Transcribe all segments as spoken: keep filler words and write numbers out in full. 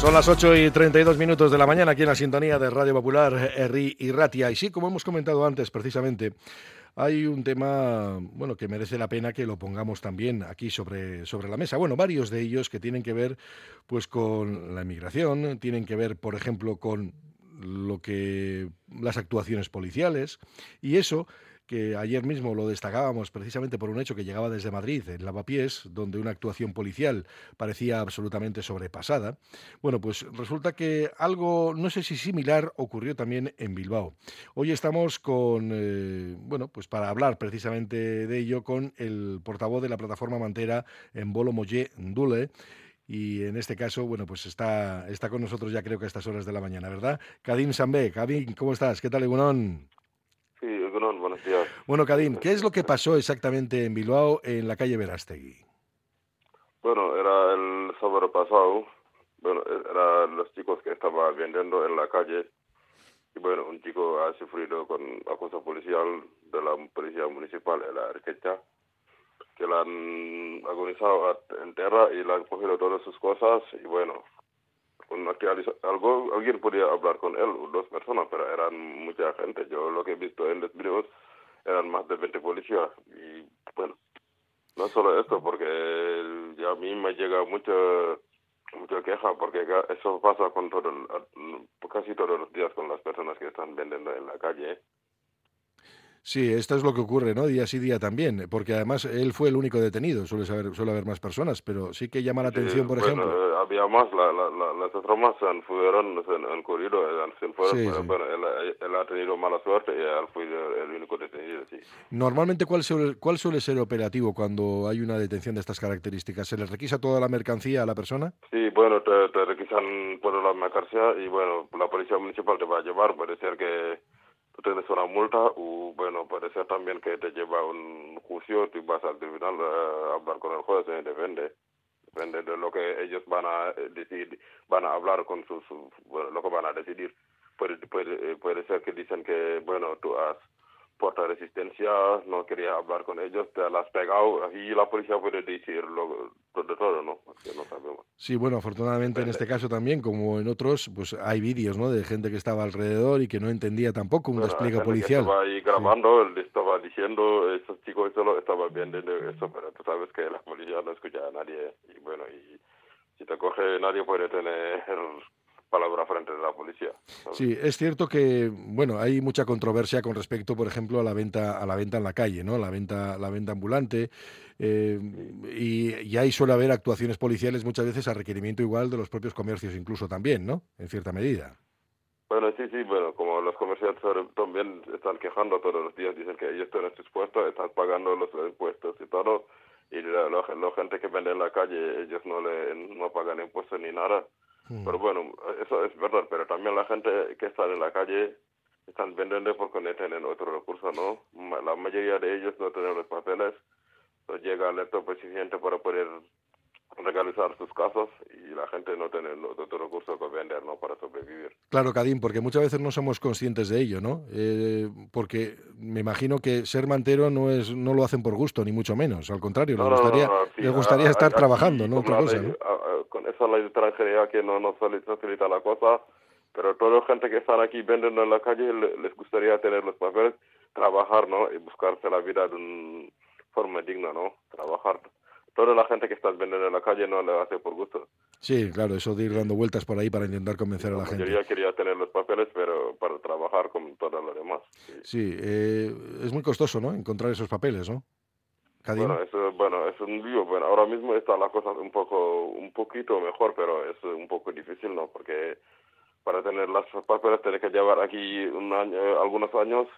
Son las ocho y treinta y dos minutos de la mañana aquí en la sintonía de Radio Popular, Herri y Ratia. Y sí, como hemos comentado antes, precisamente, hay un tema, bueno, que merece la pena que lo pongamos también aquí sobre, sobre la mesa. Bueno, varios de ellos que tienen que ver, pues, con la inmigración, tienen que ver, por ejemplo, con lo que las actuaciones policiales, y eso que ayer mismo lo destacábamos precisamente por un hecho que llegaba desde Madrid, en Lavapiés, donde una actuación policial parecía absolutamente sobrepasada. Bueno, pues resulta que algo, no sé si similar, ocurrió también en Bilbao. Hoy estamos con, eh, bueno, pues para hablar precisamente de ello, con el portavoz de la plataforma mantera en Bolo Mollé Ndule. Y en este caso, bueno, pues está, está con nosotros ya creo que a estas horas de la mañana, ¿verdad? Kadim Sambé. Kadim, ¿cómo estás? ¿Qué tal, Egunon? Sí, Egunon, buenos días. Bueno, Kadim, ¿qué es lo que pasó exactamente en Bilbao, en la calle Verástegui? Bueno, era el sábado pasado. Bueno, eran los chicos que estaban vendiendo en la calle. Y bueno, un chico ha sufrido con acoso policial de la policía municipal en la Arqueta, que la han agonizado en tierra y le han cogido todas sus cosas. Y bueno, con algo, alguien podía hablar con él, dos personas, pero eran mucha gente. Yo lo que he visto en los videos eran más de veinte policías. Y bueno, no solo esto, porque ya a mí me llega mucha mucha queja, porque eso pasa con todo, casi todos los días con las personas que están vendiendo en la calle. Sí, esto es lo que ocurre, ¿no? Día sí, día también, porque además él fue el único detenido, suele saber, suele haber más personas, pero sí que llama la Sí, atención, por bueno, ejemplo. eh, había más, la, la, la, las otras más se han fueron, se han, han corrido, se fueron, Sí, pero sí. bueno, él, él ha tenido mala suerte y él fue el único detenido, sí. Normalmente, ¿cuál suele, cuál suele ser operativo cuando hay una detención de estas características? ¿Se le requisa toda la mercancía a la persona? Sí, bueno, te, te requisan por la mercancía y bueno, la policía municipal te va a llevar, puede ser que tú tienes una multa o bueno, puede ser también que te lleva un juicio, tú vas al tribunal a hablar con el juez, eh, depende. Depende de lo que ellos van a decir, van a hablar con sus, su, bueno, lo que van a decidir. Puede, puede, puede ser que dicen que, bueno, tú has porta resistencia, no quería hablar con ellos, te las has pegado, y la policía puede decir lo, de todo, ¿no? Porque no sabemos. Sí, bueno, afortunadamente en Depende. este caso también, como en otros, pues hay vídeos, ¿no?, de gente que estaba alrededor y que no entendía tampoco un Bueno, hay despliegue gente que policial. estaba ahí Sí. grabando, le estaba diciendo, esos chicos solo estaban viendo eso, pero tú sabes que la policía no escucha a nadie, y bueno, y si te coge nadie puede tener palabra frente de la policía, ¿sabes? Sí, es cierto que, bueno, hay mucha controversia con respecto, por ejemplo, a la venta, a la venta en la calle, ¿no? La venta, la venta ambulante, eh, Sí. y, y ahí suele haber actuaciones policiales muchas veces a requerimiento igual de los propios comercios, incluso también, ¿no? En cierta medida. Bueno, sí, sí, bueno, como los comerciantes también están quejando todos los días, dicen que ellos tienen sus impuestos, están pagando los impuestos y todo, y la, la, la gente que vende en la calle, ellos no le no pagan impuestos ni nada. Pero Mm. bueno, eso es verdad, pero también la gente que está en la calle están vendiendo porque no tienen otro recurso, ¿no? La mayoría de ellos no tienen los papeles, no llega el lector suficiente para poder legalizar sus casos y la gente no tiene otro recurso que vender, ¿no?, para sobrevivir. Claro, Cadín, porque muchas veces no somos conscientes de ello, ¿no? Eh, porque me imagino que ser mantero no es, no lo hacen por gusto, ni mucho menos. Al contrario, les No, no, no, gustaría, no, sí, les a- gustaría estar a- trabajando, aquí no con otra la cosa, ley, ¿no? a- a- con esa ley de extranjería que no nos facilita la cosa, pero toda la gente que están aquí vendiendo en la calle le- les gustaría tener los papeles, trabajar, ¿no? Y buscarse la vida de una forma digna, ¿no? Trabajar. Toda la gente que está vendiendo en la calle no le hace por gusto. Sí, claro, eso de ir Y, dando vueltas por ahí para intentar y convencer a la la gente. mayoría quería tener los papeles, pero para trabajar como todo lo demás. Sí. Sí, eh, es muy costoso, ¿no?, encontrar esos papeles, ¿no, Cadín? Bueno, eso, bueno, es un lío. Bueno, ahora mismo está la cosa un poco, un poquito mejor, pero es un poco difícil, ¿no? Porque para tener las papeles tiene que llevar aquí un año, eh, algunos años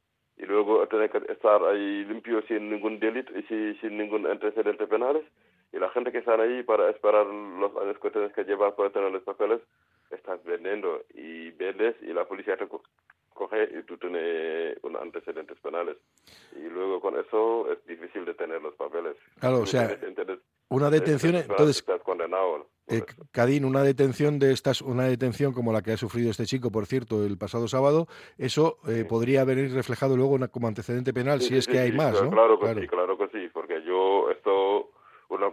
y luego tiene que estar ahí limpio sin ningún delito y sin, sin ningún antecedente penales. Y la gente que está ahí para esperar los años que tienes que llevar para tener los papeles, estás vendiendo y vendes y la policía te co- coge y tú tienes unos antecedentes penales. Y luego con eso es difícil de tener los papeles. Si Claro, tú o no sea, tienes antecedentes una detención, penales, entonces, estás condenado por eh, eso. Cadín, una detención de estas, una detención como la que ha sufrido este chico, por cierto, el pasado sábado, eso eh, Sí. podría venir reflejado luego una- como antecedente penal, Sí, si sí, es sí, que hay sí, más, cl- ¿no? claro que sí, Claro. claro que sí, porque yo esto, una cosa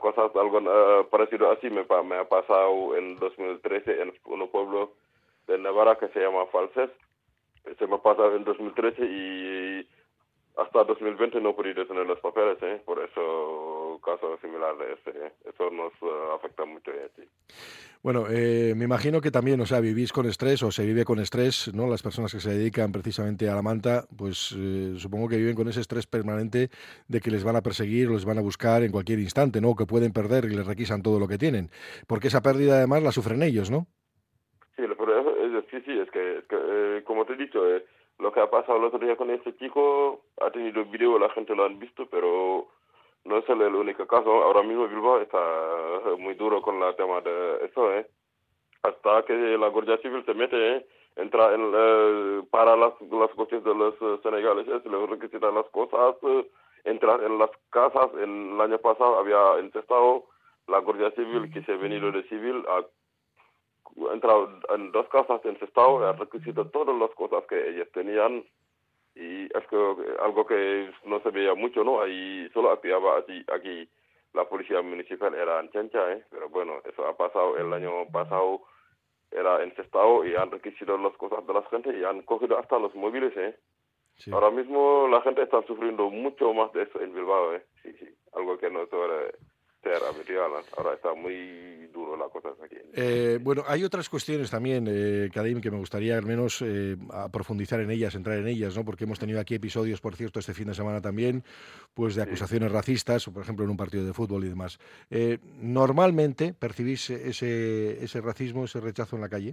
cosas, algo uh, parecido así me, me ha pasado en dos mil trece en un pueblo de Navarra que se llama Falses. Se me ha pasado en dos mil trece y hasta dos mil veinte no he podido tener los papeles, ¿eh? Por eso, caso similar de este, ¿eh? Eso nos uh, afecta mucho, ¿eh? Sí. Bueno, eh, me imagino que también, o sea, vivís con estrés o se vive con estrés, ¿no? Las personas que se dedican precisamente a la manta, pues eh, supongo que viven con ese estrés permanente de que les van a perseguir o les van a buscar en cualquier instante, ¿no? O que pueden perder y les requisan todo lo que tienen. Porque esa pérdida además la sufren ellos, ¿no? Sí, pero es, sí, sí, es que, es que eh, como te he dicho, eh, lo que ha pasado el otro día con este chico, ha tenido video, la gente lo han visto, pero no es el, el único caso. Ahora mismo Bilbao está muy duro con el tema de eso, ¿eh? Hasta que la Guardia Civil se mete, ¿eh? Entra en, eh, para las, las coches de los uh, senegaleses, les requisitan las cosas, eh, entrar en las casas. En el año pasado había encestado la Guardia Civil que se ha venido de civil a entrado en dos casas en Sestao, ha requisito todas las cosas que ellos tenían y es que algo que no se veía mucho, ¿no? Ahí solo actuaba aquí, aquí la policía municipal era en Chencha, ¿eh? Pero bueno, eso ha pasado el año pasado, era en Sestao y han requisito las cosas de la gente y han cogido hasta los móviles, ¿eh? Sí. Ahora mismo la gente está sufriendo mucho más de eso en Bilbao, ¿eh? Sí, sí, algo que no suele ser habitual. Ahora está muy duro la cosa aquí. Eh, bueno, hay otras cuestiones también, eh, Kadim, que me gustaría al menos eh, a profundizar en ellas, entrar en ellas, ¿no? Porque hemos tenido aquí episodios, por cierto, este fin de semana también, pues de acusaciones sí. racistas, o por ejemplo en un partido de fútbol y demás. Eh, ¿Normalmente percibís ese, ese racismo, ese rechazo en la calle?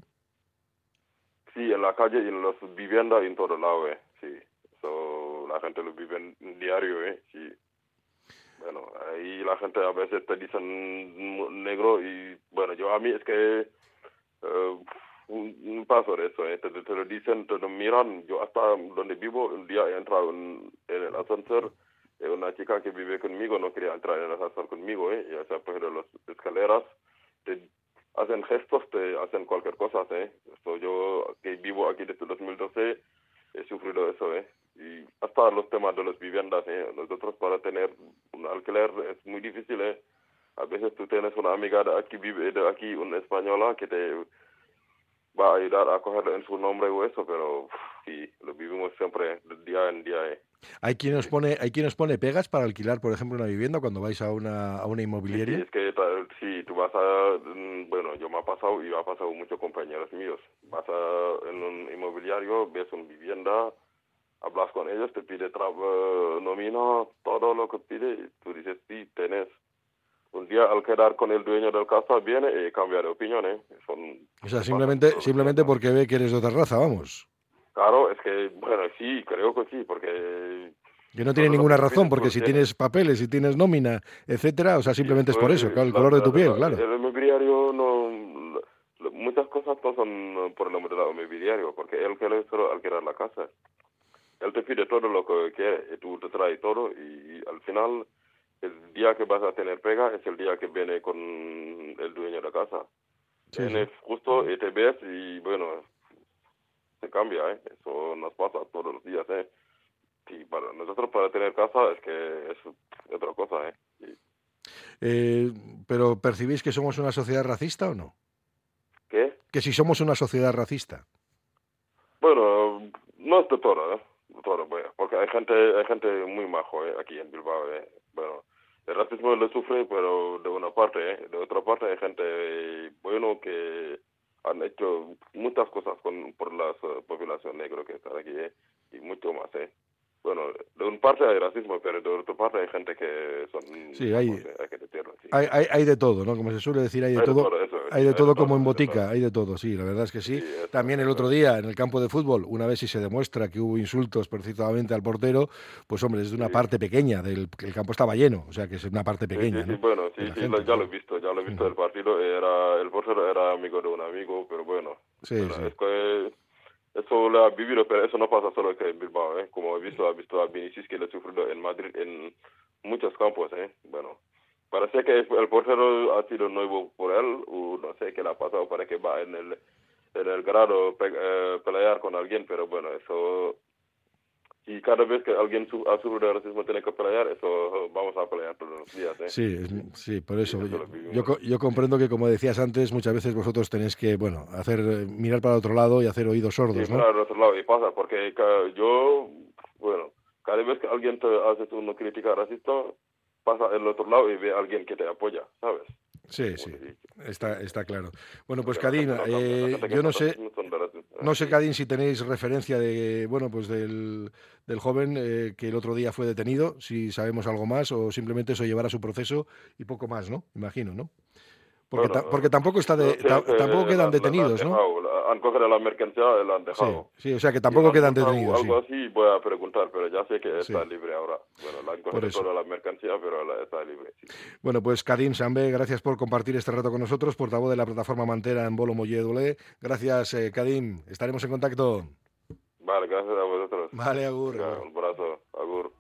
Sí, en la calle y en las viviendas y en todo lado, ¿eh? Sí. So, la gente lo vive en diario, ¿eh? Sí. Bueno, ahí la gente a veces te dicen negro y, bueno, yo a mí es que uh, un, un paso de eso, ¿eh? Te, te lo dicen, te lo miran. Yo hasta donde vivo, un día he entrado en, en el ascensor, eh, una chica que vive conmigo no quería entrar en el ascensor conmigo, ¿eh? Ya se ha cogido las escaleras, te hacen gestos, te hacen cualquier cosa, ¿eh? So, yo que vivo aquí desde dos mil doce he sufrido eso, ¿eh? Y hasta los temas de las viviendas, ¿eh? Nosotros para tener un alquiler es muy difícil, ¿eh? A veces tú tienes una amiga de aquí, vive de aquí, una española, que te va a ayudar a cogerlo en su nombre o eso, pero sí, lo vivimos siempre de día en día, ¿eh? ¿Hay quien os pone, hay quien os pone pegas para alquilar, por ejemplo, una vivienda cuando vais a una, a una inmobiliaria? Sí, es que sí, tú vas a, bueno, yo me ha pasado y me ha pasado muchos compañeros míos. Vas a, en un inmobiliario, ves una vivienda, hablas con ellos, te pide tra- nómina, todo lo que pide, y tú dices, sí, tenés. Un día al quedar con el dueño del casa viene y cambia de opinión, ¿eh? Son, o sea, simplemente, simplemente días, ¿no? Porque ve que eres de otra raza, vamos. Claro, es que, bueno, sí, creo que sí, porque... Que no tiene ninguna razón, porque si tienes papeles, si tienes nómina, etcétera, o sea, simplemente sí, es por eso, claro, el la, color de tu piel, la, claro. El inmobiliario no... Muchas cosas no son por el nombre del inmobiliario, porque él quiere solo alquilar la casa. Él te pide todo lo que quiere y tú te traes todo y al final el día que vas a tener pega es el día que viene con el dueño de la casa. Sí, Vienes sí. justo y te ves y bueno, se cambia, ¿eh? Eso nos pasa todos los días, ¿eh? Y para nosotros para tener casa es que es otra cosa, ¿eh? Sí. eh ¿Pero percibís que somos una sociedad racista o no? ¿Qué? Que si somos una sociedad racista. Bueno, no es de todo, ¿eh? Todo, bueno, porque hay gente, hay gente muy majo, ¿eh? Aquí en Bilbao, ¿eh? Bueno, el racismo lo sufre, pero de una parte, ¿eh? De otra parte hay gente bueno que han hecho muchas cosas con, por la uh, población negra que está aquí, ¿eh? Y mucho más, ¿eh? Bueno, de una parte hay racismo, pero de otra parte hay gente que son... Sí, hay, no sé, hay que decirlo, sí. Hay, hay, hay de todo, ¿no? Como se suele decir, hay de hay todo. De todo eso, hay de hay todo de como todo, en botica, de hay de todo, sí, la verdad es que sí. sí eso, También el otro día, en el campo de fútbol, una vez si se demuestra que hubo insultos precisamente al portero, pues hombre, es de una sí. parte pequeña, del el campo estaba lleno, o sea que es una parte pequeña, sí, sí, ¿no? sí, bueno, sí, sí, gente, ya ¿no? lo he visto, ya lo he visto uh-huh. el partido, era, el portero era amigo de un amigo, pero bueno, sí, bueno sí. es que eso lo ha vivido, pero eso no pasa solo aquí en Bilbao, ¿eh? Como he visto, he visto a Vinicius que lo ha sufrido en Madrid, en muchos campos, ¿eh? Bueno, parece que el portero ha sido nuevo por él, o no sé qué le ha pasado para que va en el, en el grado pe- eh, pelear con alguien, pero bueno, eso si cada vez que alguien su, ha sufrido de racismo tiene que pelear, eso vamos a pelear todos los días. ¿eh? Sí, sí, por eso. Sí, eso Yo, yo, yo comprendo que, como decías antes, muchas veces vosotros tenéis que, bueno, hacer mirar para otro lado y hacer oídos sordos, sí, ¿no? para el otro lado, y pasa, porque yo, bueno, cada vez que alguien te hace una crítica racista, pasa el otro lado y ve a alguien que te apoya, ¿sabes? Sí, sí, está, está claro. Bueno, pues Kadin, eh, yo no sé, no sé, Kadin, si tenéis referencia de, bueno, pues del, del joven eh, que el otro día fue detenido, si sabemos algo más o simplemente eso llevará su proceso y poco más, ¿no? Imagino, ¿no? Porque, Bueno, ta, porque tampoco está de, ta, tampoco quedan la, detenidos, la han dejado, ¿no? La, han cogido la mercancía y la han dejado. Sí, sí, o sea que tampoco quedan detenidos. Algo sí. así voy a preguntar, pero ya sé que está sí. libre ahora. Bueno, la han cogido toda la mercancía, pero la, está libre. Sí. Bueno, pues Kadin Sambe, gracias por compartir este rato con nosotros, portavoz de la plataforma Mantera en Bolo Molledole. Gracias, eh, Kadin. Estaremos en contacto. Vale, gracias a vosotros. Vale, agur. Venga, un abrazo, agur.